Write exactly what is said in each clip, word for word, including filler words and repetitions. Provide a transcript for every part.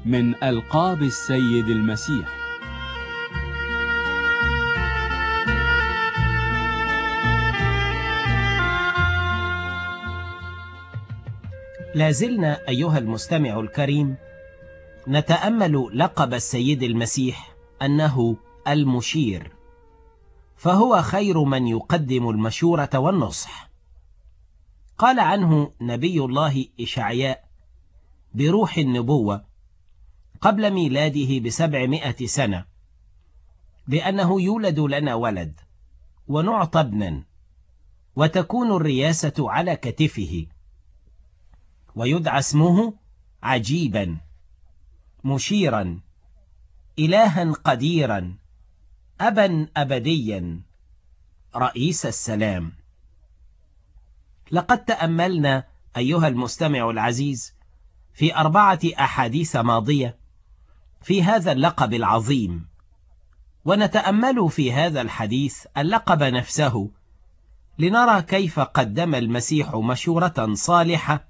من ألقاب السيد المسيح. لازلنا أيها المستمع الكريم نتأمل لقب السيد المسيح أنه المشير، فهو خير من يقدم المشورة والنصح. قال عنه نبي الله إشعياء بروح النبوة قبل ميلاده بسبعمائة سنة بأنه يولد لنا ولد ونعطى ابنا وتكون الرياسة على كتفه ويدعى اسمه عجيبا مشيرا إلها قديرا أبا أبديا رئيس السلام. لقد تأملنا أيها المستمع العزيز في أربعة أحاديث ماضية في هذا اللقب العظيم، ونتأمل في هذا الحديث اللقب نفسه لنرى كيف قدم المسيح مشورة صالحة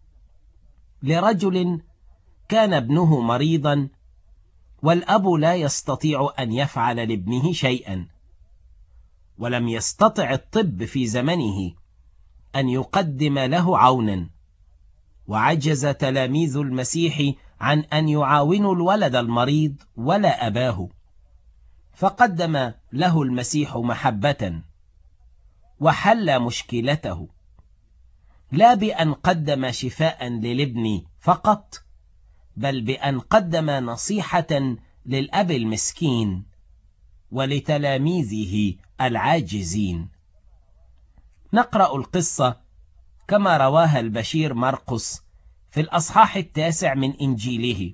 لرجل كان ابنه مريضا والأب لا يستطيع أن يفعل لابنه شيئا، ولم يستطع الطب في زمنه أن يقدم له عونا، وعجز تلاميذ المسيح عن أن يعاونوا الولد المريض ولا أباه، فقدم له المسيح محبة وحل مشكلته، لا بأن قدم شفاء للابن فقط، بل بأن قدم نصيحة للأب المسكين ولتلاميذه العاجزين. نقرأ القصة كما رواها البشير مرقس في الأصحاح التاسع من إنجيله،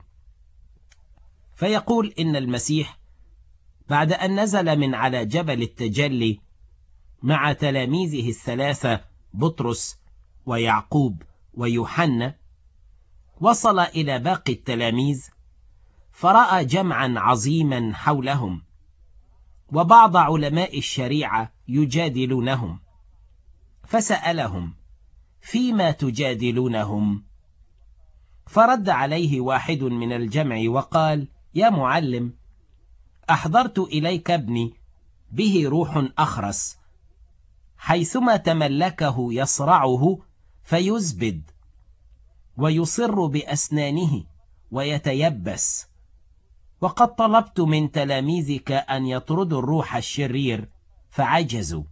فيقول إن المسيح بعد أن نزل من على جبل التجلي مع تلاميذه الثلاثة بطرس ويعقوب ويوحنا، وصل إلى باقي التلاميذ فرأى جمعا عظيما حولهم وبعض علماء الشريعة يجادلونهم، فسألهم: فيما تجادلونهم؟ فرد عليه واحد من الجمع وقال: يا معلم، أحضرت إليك ابني به روح أخرس، حيثما تملكه يصرعه فيزبد ويصر بأسنانه ويتيبس، وقد طلبت من تلاميذك أن يطردوا الروح الشرير فعجزوا.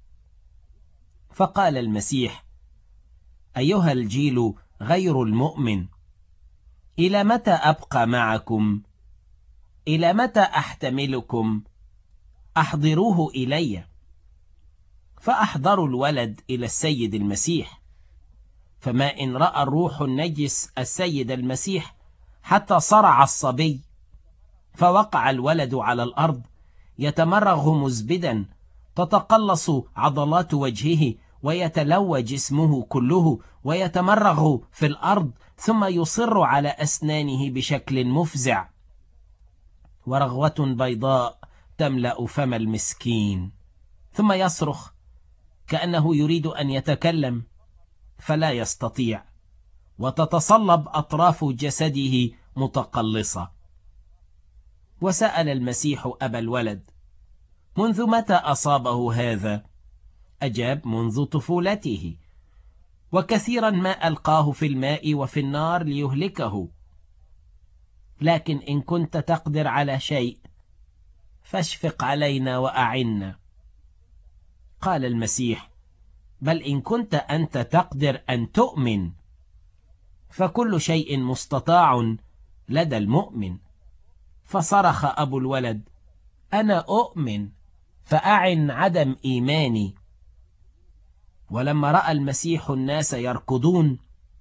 فقال المسيح: أيها الجيل غير المؤمن، إلى متى أبقى معكم؟ إلى متى أحتملكم؟ أحضروه إلي. فأحضروا الولد إلى السيد المسيح، فما إن رأى الروح النجس السيد المسيح حتى صرع الصبي، فوقع الولد على الأرض يتمرغ مزبدا، تتقلص عضلات وجهه ويتلوى جسمه كله ويتمرغ في الأرض، ثم يصر على أسنانه بشكل مفزع، ورغوة بيضاء تملأ فم المسكين، ثم يصرخ كأنه يريد أن يتكلم فلا يستطيع، وتتصلب أطراف جسده متقلصة. وسأل المسيح أبا الولد: منذ متى أصابه هذا؟ أجاب: منذ طفولته، وكثيرا ما ألقاه في الماء وفي النار ليهلكه، لكن إن كنت تقدر على شيء فاشفق علينا وأعنا. قال المسيح: بل إن كنت أنت تقدر أن تؤمن فكل شيء مستطاع لدى المؤمن. فصرخ أبو الولد: أنا أؤمن، فأعن عدم إيماني. ولما رأى المسيح الناس يركضون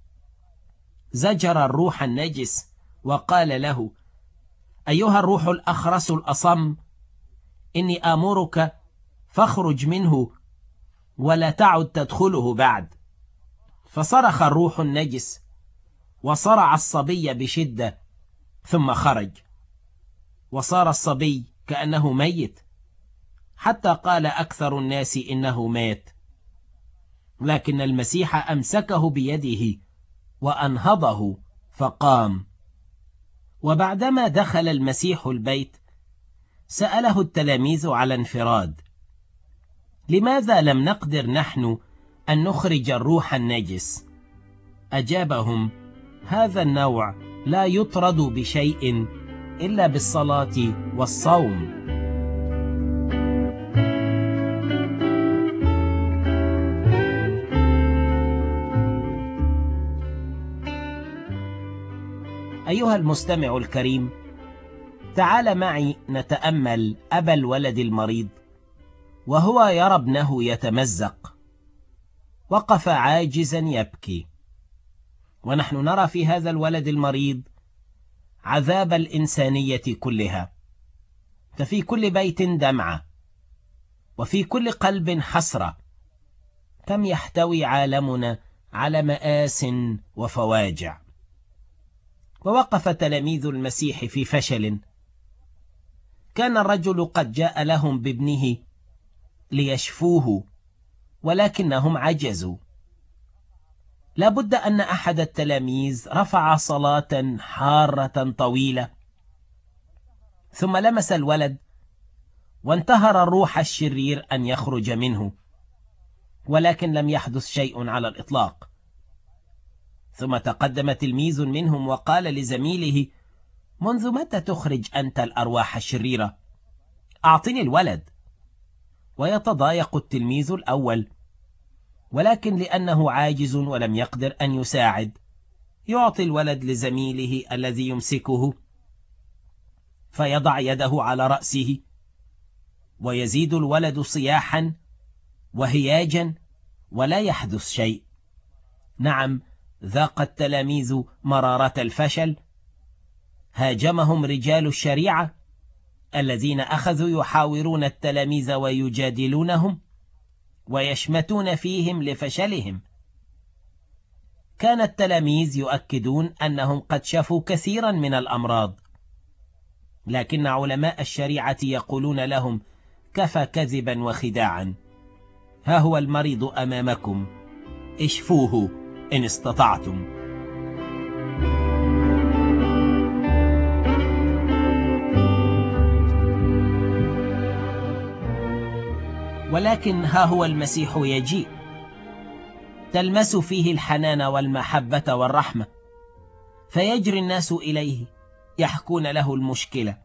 زجر الروح النجس وقال له: أيها الروح الأخرس الأصم، إني آمرك فاخرج منه ولا تعد تدخله بعد. فصرخ الروح النجس وصرع الصبي بشدة، ثم خرج، وصار الصبي كأنه ميت، حتى قال أكثر الناس إنه مات. لكن المسيح أمسكه بيده وأنهضه فقام، وبعدما دخل المسيح البيت سأله التلاميذ على انفراد: لماذا لم نقدر نحن أن نخرج الروح النجس؟ أجابهم: هذا النوع لا يطرد بشيء إلا بالصلاة والصوم. أيها المستمع الكريم، تعال معي نتأمل أبا الولد المريض وهو يرى ابنه يتمزق. وقف عاجزا يبكي، ونحن نرى في هذا الولد المريض عذاب الإنسانية كلها. ففي كل بيت دمعة، وفي كل قلب حسرة. كم يحتوي عالمنا على مآس وفواجع. ووقف تلاميذ المسيح في فشل. كان الرجل قد جاء لهم بابنه ليشفوه، ولكنهم عجزوا. لابد أن أحد التلاميذ رفع صلاة حارة طويلة، ثم لمس الولد وانتهر الروح الشرير أن يخرج منه، ولكن لم يحدث شيء على الإطلاق. ثم تقدم تلميذ منهم وقال لزميله: منذ متى تخرج أنت الأرواح الشريرة؟ أعطني الولد. ويتضايق التلميذ الأول، ولكن لأنه عاجز ولم يقدر أن يساعد، يعطي الولد لزميله الذي يمسكه، فيضع يده على رأسه، ويزيد الولد صياحا وهياجا ولا يحدث شيء. نعم، ذاق التلاميذ مرارة الفشل. هاجمهم رجال الشريعة الذين أخذوا يحاورون التلاميذ ويجادلونهم ويشمتون فيهم لفشلهم. كان التلاميذ يؤكدون أنهم قد شفوا كثيرا من الأمراض، لكن علماء الشريعة يقولون لهم: كفى كذبا وخداعا، ها هو المريض أمامكم، اشفوه إن استطعتم. ولكن ها هو المسيح يجيء، تلمس فيه الحنان والمحبة والرحمة، فيجري الناس إليه يحكون له المشكلة.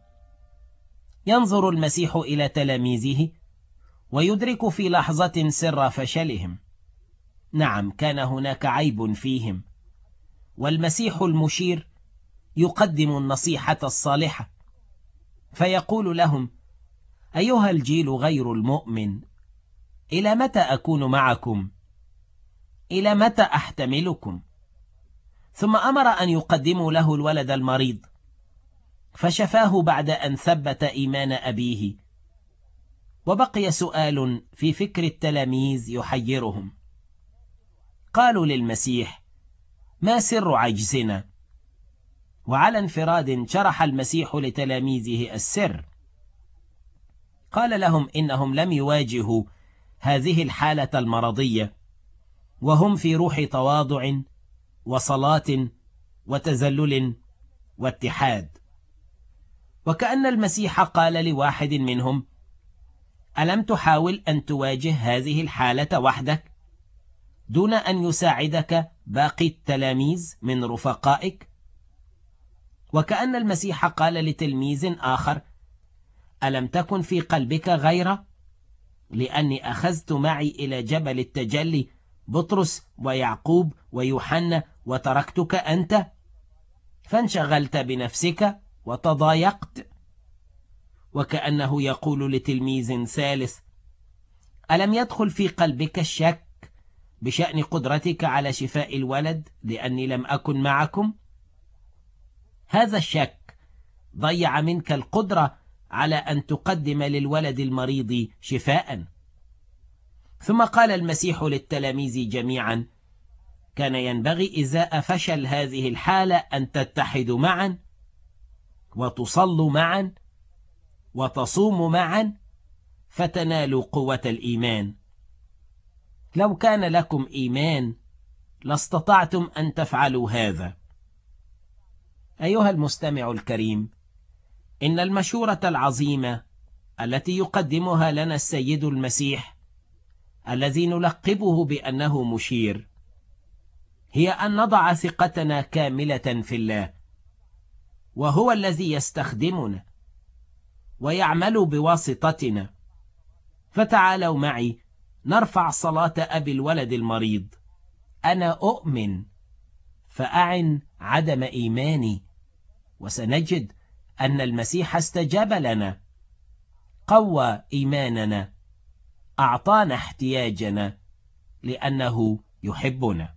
ينظر المسيح إلى تلاميذه ويدرك في لحظة سر فشلهم. نعم، كان هناك عيب فيهم، والمسيح المشير يقدم النصيحة الصالحة، فيقول لهم: أيها الجيل غير المؤمن، إلى متى أكون معكم؟ إلى متى أحتملكم؟ ثم أمر أن يقدموا له الولد المريض، فشفاه بعد أن ثبت إيمان أبيه. وبقي سؤال في فكر التلاميذ يحيرهم. قالوا للمسيح: ما سر عجزنا؟ وعلى انفراد شرح المسيح لتلاميذه السر. قال لهم إنهم لم يواجهوا هذه الحالة المرضية وهم في روح تواضع وصلاة وتذلل واتحاد. وكأن المسيح قال لواحد منهم: ألم تحاول أن تواجه هذه الحالة وحدك دون أن يساعدك باقي التلاميذ من رفقائك؟ وكأن المسيح قال لتلميذ آخر: ألم تكن في قلبك غيرة لأني أخذت معي إلى جبل التجلي بطرس ويعقوب ويوحنا وتركتك أنت، فانشغلت بنفسك وتضايقت؟ وكأنه يقول لتلميذ ثالث: ألم يدخل في قلبك الشك بشأن قدرتك على شفاء الولد لأني لم أكن معكم؟ هذا الشك ضيع منك القدرة على أن تقدم للولد المريض شفاء. ثم قال المسيح للتلاميذ جميعا: كان ينبغي إزاء فشل هذه الحالة أن تتحدوا معا وتصلوا معا وتصوموا معا فتنالوا قوة الإيمان. لو كان لكم إيمان لاستطعتم أن تفعلوا هذا. أيها المستمع الكريم، إن المشورة العظيمة التي يقدمها لنا السيد المسيح الذي نلقبه بأنه مشير هي أن نضع ثقتنا كاملة في الله، وهو الذي يستخدمنا ويعمل بواسطتنا. فتعالوا معي نرفع صلاة أبي الولد المريض: أنا أؤمن فأعن عدم إيماني. وسنجد أن المسيح استجاب لنا، قوى إيماننا، أعطانا احتياجنا، لأنه يحبنا.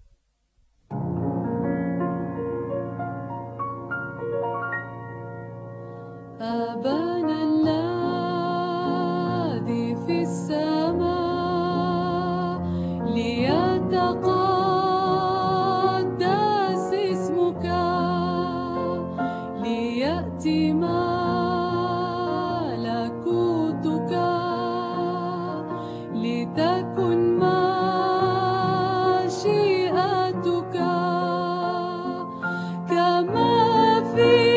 أبانا الذي في السماء، ليتقدس اسمك، ليأتي ملكوتك، لتكن مشيئتك كما في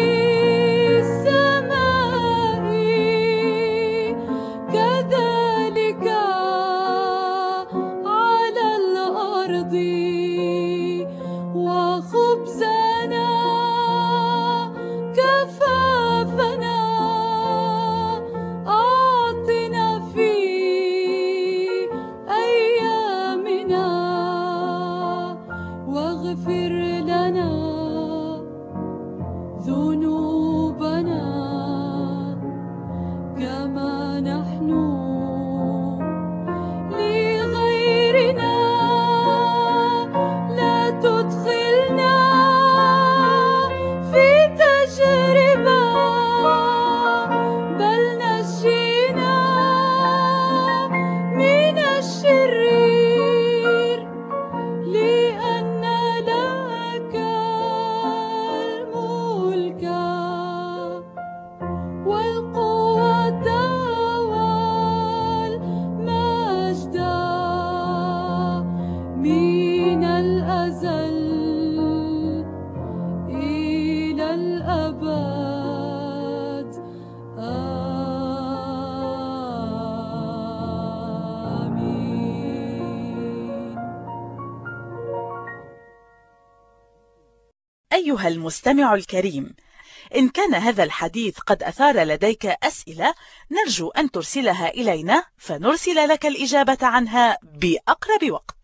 أيها المستمع الكريم، إن كان هذا الحديث قد أثار لديك أسئلة، نرجو أن ترسلها إلينا فنرسل لك الإجابة عنها بأقرب وقت.